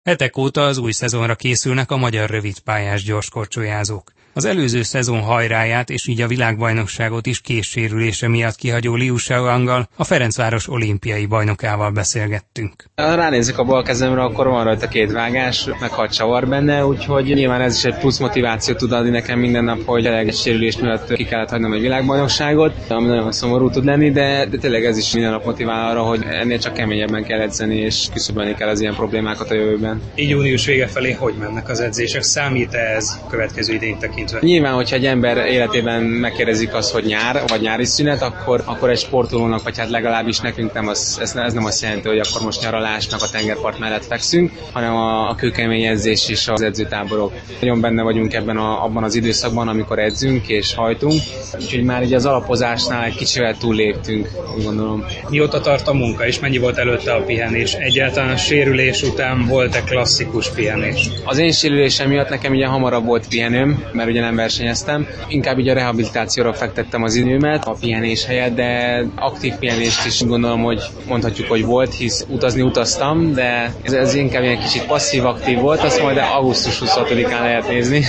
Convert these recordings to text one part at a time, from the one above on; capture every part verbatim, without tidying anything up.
Hetek óta az új szezonra készülnek a magyar rövidpályás gyorskorcsolyázók. Az előző szezon hajráját és így a világbajnokságot is kézsérülése miatt kihagyó Liu Shaoanggal, a Ferencváros olimpiai bajnokával beszélgettünk. Ha ránézzük a bal kezemre, akkor van rajta két vágás, meg hat csavar benne, úgyhogy nyilván ez is egy plusz motivációt tud adni nekem minden nap, hogy egy sérülés miatt ki kellett hagynom egy világbajnokságot, ami nagyon szomorú tud lenni, de, de tényleg ez is minden nap motivál arra, hogy ennél csak keményebben kell edzeni, és küszöbölni kell az ilyen problémákat a jövőben. Így június vége felé hogy mennek az edzések? Számít ez következő idényt tekintve? Nyilván, hogyha egy ember életében megkérdezik azt, hogy nyár, vagy nyári szünet, akkor, akkor egy sportolónak, vagy hát legalábbis nekünk nem az, ez, ez nem azt jelenti, hogy akkor most nyaralásnak a tengerpart mellett fekszünk, hanem a, a kőkemény edzés és az edzőtáborok. Nagyon benne vagyunk ebben a, abban az időszakban, amikor edzünk és hajtunk, úgyhogy már így az alapozásnál egy kicsivel túlléptünk, úgy gondolom. Mióta tart a munka, és mennyi volt előtte a pihenés? Egyáltalán a sérülés után volt-e klasszikus pihenés? Az én sérülésem miatt nekem ugye hamarabb volt pihenőm, mert ugye nem versenyeztem. Inkább így a rehabilitációra fektettem az időmet, a pihenés helyett, de aktív pihenést is gondolom, hogy mondhatjuk, hogy volt, hisz utazni utaztam, de ez, ez inkább ilyen kicsit passzív-aktív volt, azt majd augusztus huszonhatodikán lehet nézni.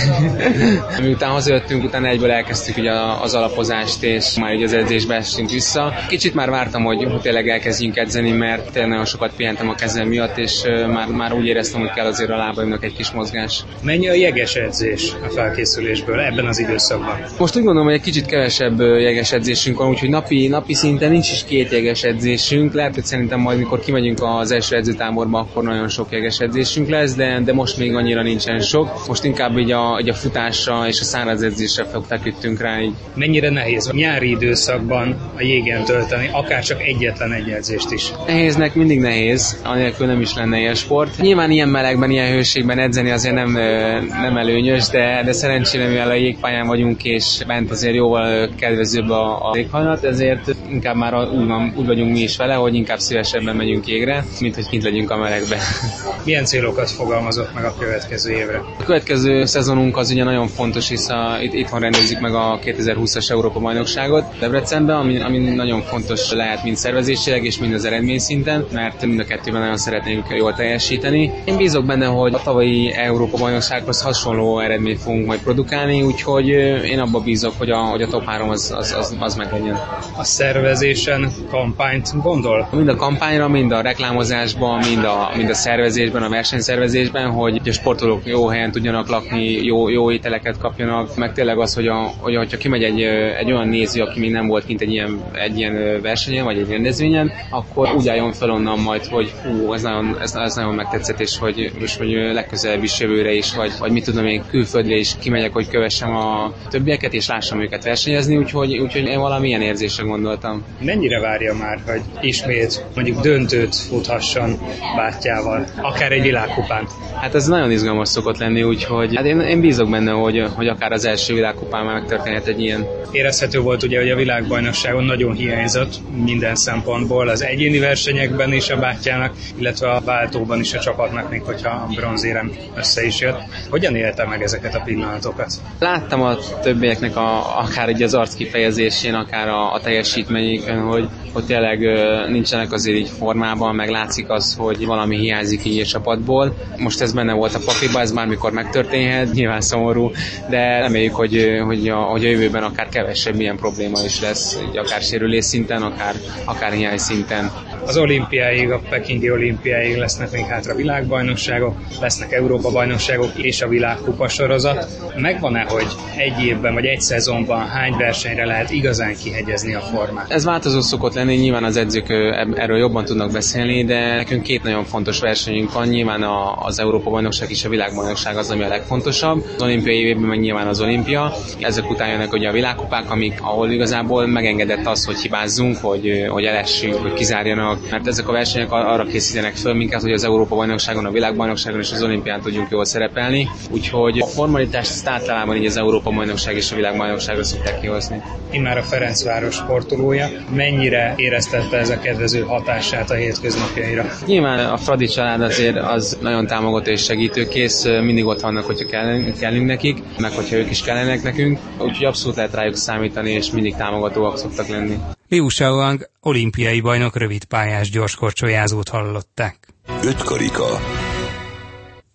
Miután hazajöttünk, utána egyből elkezdtük ugye az alapozást, és már így az edzésbe estünk vissza. Kicsit már vártam, hogy tényleg elkezdjünk edzeni, mert tényleg nagyon sokat pihentem a kezem miatt, és már, már úgy éreztem, hogy kell azért a lábaimnak egy kis mozgás. Mennyi a jeges edzés a felkészülésből ebben az időszakban? Most úgy gondolom, hogy egy kicsit kevesebb jeges edzésünk van, úgyhogy napi, napi szinten nincs is két jeges edzésünk. Lehet, hogy szerintem majd, mikor kimegyünk az első edzőtáborba, akkor nagyon sok jeges edzésünk lesz, de, de most még annyira nincsen sok. Most inkább így a, így a futásra és a száraz edzésre feküdtünk rá. Így. Mennyire nehéz a nyári időszakban a jégen tölteni, akár csak egyetlen egy edzést is? Nehéznek mindig nehéz, anélkül nem is lenne ilyen sport. Nyilván ilyen melegben, ilyen hőségben edzeni azért nem, nem előnyös, de, de szerencsére, mivel a jégpályán vagyunk, és bent azért jóval kedvezőbb a, a léghajlat, ezért inkább már úgy, van, úgy vagyunk mi is vele, hogy inkább szívesebben megyünk jégre, mint hogy kint legyünk a melegben. Milyen célokat fogalmazott meg a következő évre? A következő szezonunk az ugye nagyon fontos, hisz a, itt, itthon rendezzük meg a kétezer-húszas Európa-bajnokságot Debrecenben, ami, ami nagyon fontos lehet mind szervezésileg és mind az eredmény szinten, mert mind a kettőben nagyon szeretnénk jól teljesíteni. Én bízok benne, hogy a tavalyi Európa-bajnoksághoz hasonló eredményt fogunk majd produkálni, úgyhogy én abban bízok, hogy a, hogy a top három az, az, az, az meglegyen. A szervezésen kampányt gondol? Mind a kampányra, mind a reklámozásban, mind a, mind a szervezésben, a versenyszervezésben, hogy a sportolók jó helyen tudjanak lakni, jó, jó ételeket kapjanak, meg tényleg az, hogy, a, hogy hogyha kimegy egy, egy olyan néző, aki még nem volt kint egy ilyen, egy ilyen versenyen, vagy egy rendezvényen, akkor úgy álljon fel onnan majd, hogy hú, ez nagyon, ez, ez nagyon megtetszett, és hogy, és hogy legközelebb is jövőre is, vagy, vagy mit tudom én, külföldre is kimegyek, hogy kövessem a többieket, és lássam őket versenyezni, úgyhogy, úgyhogy én valamilyen érzésre gondoltam. Mennyire várja már, hogy ismét mondjuk döntőt futhasson bátyjával, akár egy világkupán? Hát ez nagyon izgalmas szokott lenni, úgyhogy hát én, én bízok benne, hogy, hogy akár az első világkupán már megtörténhet egy ilyen. Érezhető volt ugye, hogy a világbajnokságon nagyon hiányzott minden szempontból, az egyéni versenyekben is a bátyjának, illetve a váltóban is a csapatnak, még hogyha a bronzérem össze is jött. Hogyan élte meg ezeket a pillanatokat? Láttam a többieknek a, akár így az arc kifejezésén, akár a, a teljesítményükön, hogy, hogy tényleg nincsenek azért így formában, meg látszik az, hogy valami hiányzik így a csapatból. Most ez benne volt a pakliba, ez bármikor megtörténhet, nyilván szomorú, de reméljük, hogy, hogy, a, hogy a jövőben akár kevesebb ilyen probléma is lesz, így akár sérülés szinten, akár, akár hiány szinten. Az olimpiáig, a pekingi olimpiáig lesznek még hátra világbajnokságok, lesznek Európa-bajnokságok és a világkupa sorozat. Megvan-e, hogy egy évben vagy egy szezonban hány versenyre lehet igazán kihegyezni a formát? Ez változó szokott lenni, nyilván az edzők erről jobban tudnak beszélni, de nekünk két nagyon fontos versenyünk van, nyilván az Európa-bajnokság és a világbajnokság az, ami a legfontosabb. Az olimpiai évben meg nyilván az olimpia. Ezek után jönnek ugye a világkupák, amik, ahol igazából megengedett az, hogy hibázzunk, hogy, hogy elessünk, hogy kizárjanak, mert ezek a versenyek arra készítenek föl minket, hogy az Európa-bajnokságon, a világbajnokságon és az olimpián tudjunk jól szerepelni. Úgyhogy a formalitást ezt általában így az Európa-bajnokság és a világbajnokságra szokták kihozni. Immár a Ferencváros sportolója, mennyire éreztette ez a kedvező hatását a hétköznapjaira? Nyilván a Fradi család azért az nagyon támogató és segítőkész, mindig ott vannak, hogyha kellünk, kellünk nekik, meg hogyha ők is kellenek nekünk, úgyhogy abszolút lehet rájuk számítani, és mindig támogatóak szoktak lenni. Liu Shaoang olimpiai bajnok rövidpályás gyorskorcsolyázót hallották. Öt karika.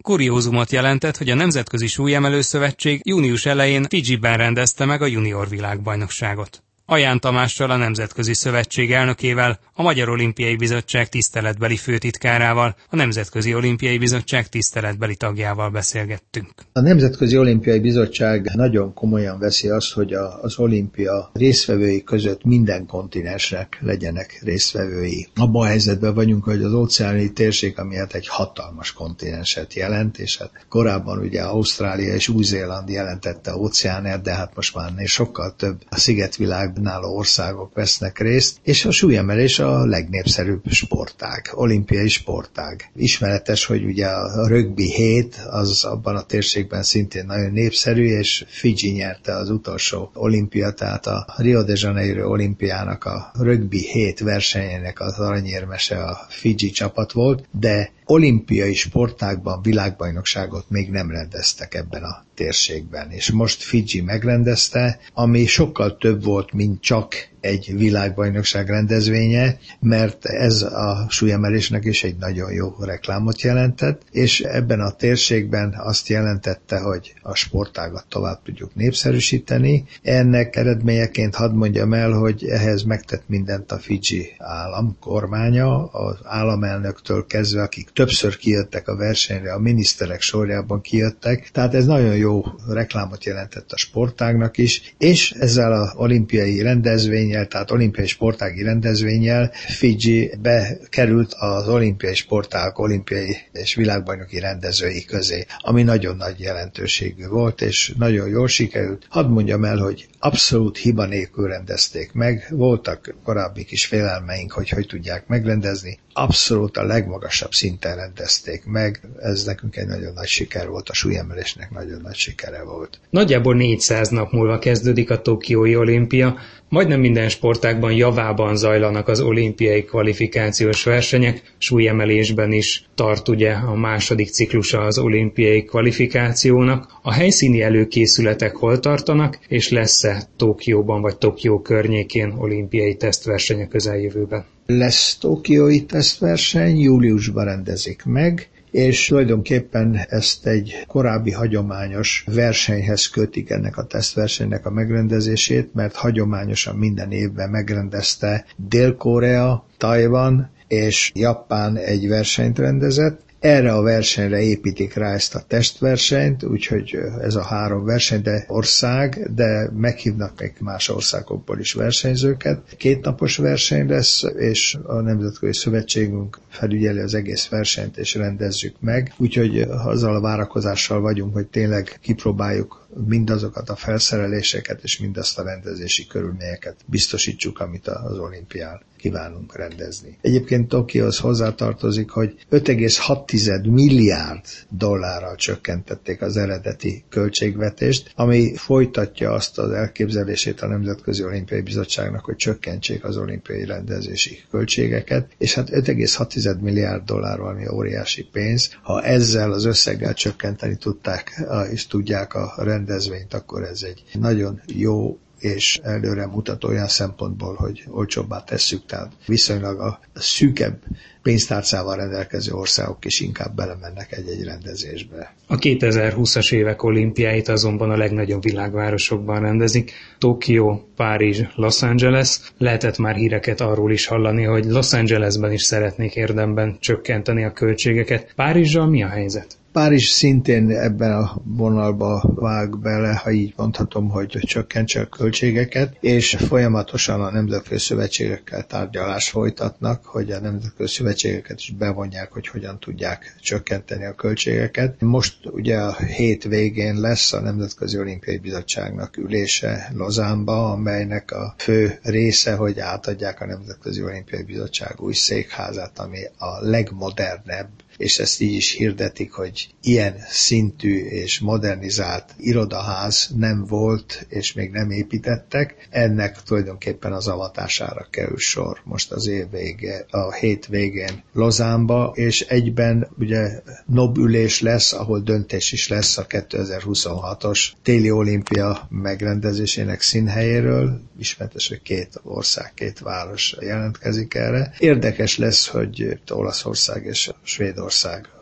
kuriózumot jelentett, hogy a Nemzetközi Súlyemelő Szövetség június elején Fidzsiben rendezte meg a junior világbajnokságot. Aján Tamással, a Nemzetközi Szövetség elnökével, a Magyar Olimpiai Bizottság tiszteletbeli főtitkárával, a Nemzetközi Olimpiai Bizottság tiszteletbeli tagjával beszélgettünk. A Nemzetközi Olimpiai Bizottság nagyon komolyan veszi azt, hogy a, az olimpia résztvevői között minden kontinensnek legyenek résztvevői. Abban a helyzetben vagyunk, hogy az óceáni térség, ami hát egy hatalmas kontinenset jelent, és hát korábban ugye Ausztrália és Új-Zéland jelentette Óceániát, de hát most már sokkal több a szigetvilág náló országok vesznek részt, és a súlyemelés a legnépszerűbb sportág, olimpiai sportág. Ismeretes, hogy ugye a rögbi hét az abban a térségben szintén nagyon népszerű, és Fidzsi nyerte az utolsó olimpia, tehát a Rio de Janeiro olimpiának a rögbi hét versenyének az aranyérmese a Fidzsi csapat volt, de olimpiai sportágban világbajnokságot még nem rendeztek ebben a térségben, és most Fidzsi megrendezte, ami sokkal több volt, mint csak egy világbajnokság rendezvénye, mert ez a súlyemelésnek is egy nagyon jó reklámot jelentett, és ebben a térségben azt jelentette, hogy a sportágat tovább tudjuk népszerűsíteni. Ennek eredményeként hadd mondjam el, hogy ehhez megtett mindent a Fidzsi állam kormánya, az államelnöktől kezdve, akik többször kijöttek a versenyre, a miniszterek sorjában kijöttek, tehát ez nagyon jó reklámot jelentett a sportágnak is, és ezzel az olimpiai rendezvénnyel, tehát olimpiai sportági rendezvénnyel Fidzsi bekerült az olimpiai sportág, olimpiai és világbajnoki rendezői közé, ami nagyon nagy jelentőségű volt, és nagyon jól sikerült. Hadd mondjam el, hogy abszolút hiba nélkül rendezték meg, voltak korábbi kis félelmeink, hogy hogy tudják megrendezni, abszolút a legmagasabb szinten rendezték meg, ez nekünk egy nagyon nagy siker volt, a súlyemelésnek nagyon nagy sikere volt. Nagyjából négyszáz nap múlva kezdődik a Tokiói olimpia, majdnem minden sportágban javában zajlanak az olimpiai kvalifikációs versenyek, súlyemelésben is tart ugye a második ciklusa az olimpiai kvalifikációnak. A helyszíni előkészületek hol tartanak, és lesz-e Tokióban vagy Tokió környékén olimpiai tesztverseny a közeljövőben? Lesz tokiói tesztverseny, júliusban rendezik meg, és tulajdonképpen ezt egy korábbi hagyományos versenyhez kötik ennek a tesztversenynek a megrendezését, mert hagyományosan minden évben megrendezte Dél-Korea, Tajvan és Japán egy versenyt rendezett. Erre a versenyre építik rá ezt a testversenyt, úgyhogy ez a három verseny, de ország, de meghívnak még más országokból is versenyzőket. Kétnapos verseny lesz, és a Nemzetközi Szövetségünk felügyeli az egész versenyt, és rendezzük meg. Úgyhogy azzal a várakozással vagyunk, hogy tényleg kipróbáljuk mindazokat a felszereléseket, és mindazt a rendezési körülményeket biztosítsuk, amit az olimpián kívánunk rendezni. Egyébként Tokióhoz hozzátartozik, hogy öt egész hat milliárd dollárral csökkentették az eredeti költségvetést, ami folytatja azt az elképzelését a Nemzetközi Olimpiai Bizottságnak, hogy csökkentsék az olimpiai rendezési költségeket, és hát öt egész hat milliárd dollár valami óriási pénz. Ha ezzel az összeggel csökkenteni tudták és tudják a rendezvényt, akkor ez egy nagyon jó és előre mutató olyan szempontból, hogy olcsóbbá tesszük, tehát viszonylag a szűkebb pénztárcával rendelkező országok is inkább belemennek egy-egy rendezésbe. A kétezer-húszas évek olimpiáit azonban a legnagyobb világvárosokban rendezik. Tokió, Párizs, Los Angeles. Lehetett már híreket arról is hallani, hogy Los Angelesben is szeretnék érdemben csökkenteni a költségeket. Párizsal mi a helyzet? Párizs szintén ebben a vonalba vág bele, ha így mondhatom, hogy csökkentse a költségeket, és folyamatosan a nemzetközi szövetségekkel tárgyalást folytatnak, hogy a nemzetközi szövetségeket is bevonják, hogy hogyan tudják csökkenteni a költségeket. Most ugye a hét végén lesz a Nemzetközi Olimpiai Bizottságnak ülése Lausanne-ba, amelynek a fő része, hogy átadják a Nemzetközi Olimpiai Bizottság új székházát, ami a legmodernebb, és ezt így is hirdetik, hogy ilyen szintű és modernizált irodaház nem volt, és még nem építettek. Ennek tulajdonképpen az avatására kerül sor most az év vége, a hét végén Lausanne-ba, és egyben ugye nobülés lesz, ahol döntés is lesz a kétezer-huszonhatos téli olimpia megrendezésének színhelyéről. Ismertes, hogy két ország, két város jelentkezik erre. Érdekes lesz, hogy Olaszország és Svédország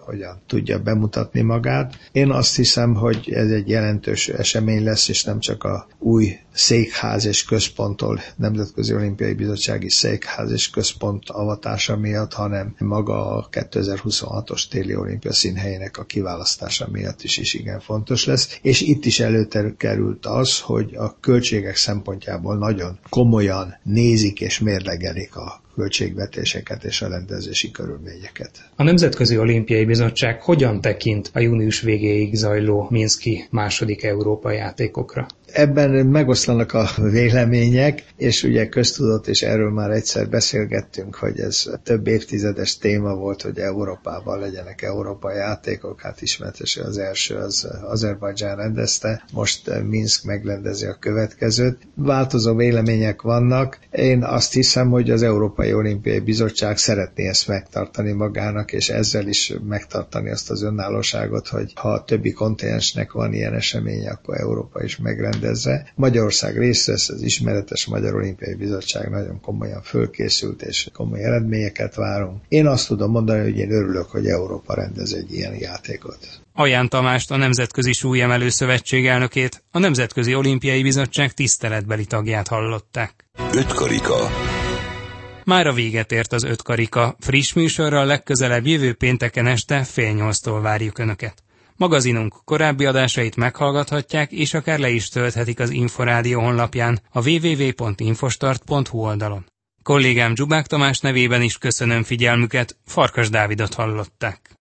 hogyan tudja bemutatni magát. Én azt hiszem, hogy ez egy jelentős esemény lesz, és nem csak a új székház és központtól, Nemzetközi Olimpiai Bizottsági Székház és központ avatása miatt, hanem maga a kétezer-huszonhatos téli olimpia színhelyének a kiválasztása miatt is, is igen fontos lesz. És itt is előkerült az, hogy a költségek szempontjából nagyon komolyan nézik és mérlegelik a költségvetéseket és a rendezési körülményeket. A Nemzetközi Olimpiai Bizottság hogyan tekint a június végéig zajló Minszki második Európa játékokra? Ebben megoszlanak a vélemények, és ugye köztudott, és erről már egyszer beszélgettünk, hogy ez több évtizedes téma volt, hogy Európában legyenek európai játékok. Hát ismertes, az első az Azerbajdzsán rendezte, most Minszk megrendezi a következőt. Változó vélemények vannak. Én azt hiszem, hogy az Európai Olimpiai Bizottság szeretné ezt megtartani magának, és ezzel is megtartani azt az önállóságot, hogy ha a többi kontinensnek van ilyen eseménye, akkor Európa is megrendezi. Magyarország részt vesz, az ismeretes Magyar Olimpiai Bizottság nagyon komolyan fölkészült, és komoly eredményeket várunk. Én azt tudom mondani, hogy én örülök, hogy Európa rendez egy ilyen játékot. Aján Tamást, a Nemzetközi Súlyemelő Szövetség elnökét, a Nemzetközi Olimpiai Bizottság tiszteletbeli tagját hallották. Öt karika. Mára véget ért az öt karika. Friss műsorral legközelebb jövő pénteken este fél nyolctól várjuk Önöket. Magazinunk korábbi adásait meghallgathatják, és akár le is tölthetik az Inforádió honlapján, a double-u double-u double-u pont infostart pont hu oldalon. Kollégám Zsubák Tamás nevében is köszönöm figyelmüket, Farkas Dávidot hallották.